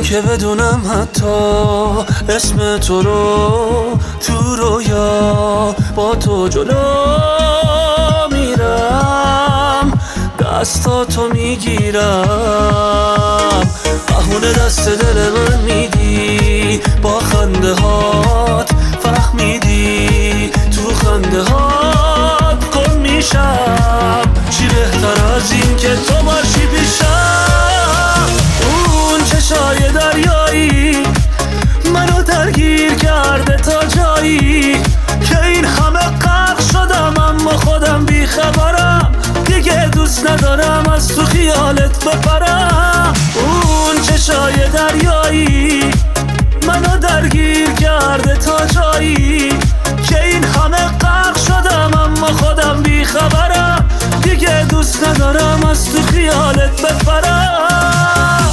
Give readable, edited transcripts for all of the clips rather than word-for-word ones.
که بدونم حتی اسم تو رو تو رویا با تو جلو میرم، دستاتو میگیرم، بهونه دست دل من میدی، با خنده هات فهمیدی، تو خنده هات گم میشم. چی بهتر از این که تو باشی پیشم؟ اون چشای دریایی منو درگیر کرده تا جایی که این همه غرق شدم، اما خودم بیخبرم، دیگه دوست ندارم از تو خیالت بپرم. اون چشای دریایی منو درگیر کرده تا جایی که این همه غرق شدم، اما خودم بیخبرم، دیگه دوست ندارم از تو خیالت بپرم.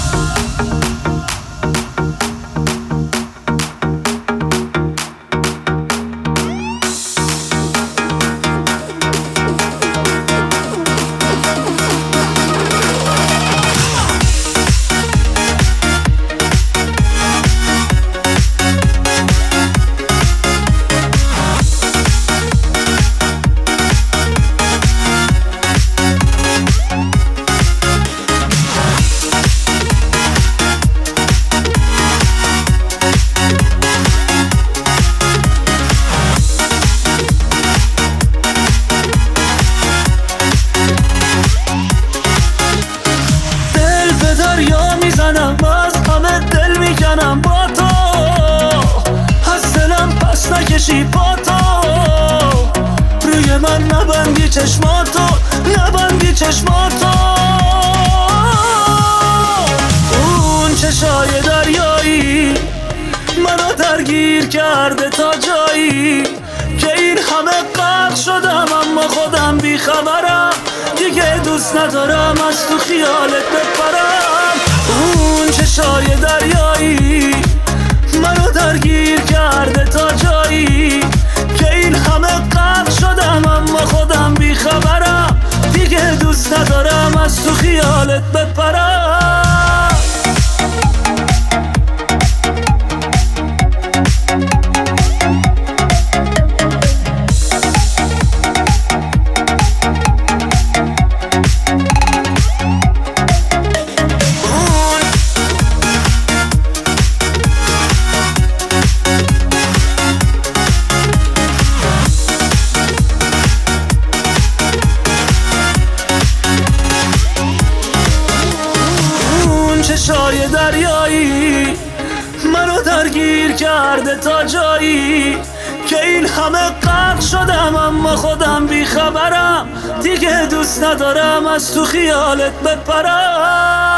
باز همه دل میکنم با تو، از دلم پس نکشی با تو، روی من نبندی چشماتو، نبندی چشماتو. اون چشای دریایی منو درگیر کرده تا جایی که این همه غرق شدم، اما خودم بیخبرم، دیگه دوست ندارم از تو خیالت بپرم. اون چشای دریایی منو درگیر کرده تا جایی که این همه غرق شدم، اما خودم بیخبرم، دیگه دوست ندارم از تو خیالت بپرم. چشای دریایی منو درگیر کرده تا جایی که این همه غرق شدم، اما خودم بیخبرم، دیگه دوست ندارم از تو خیالت بپرم.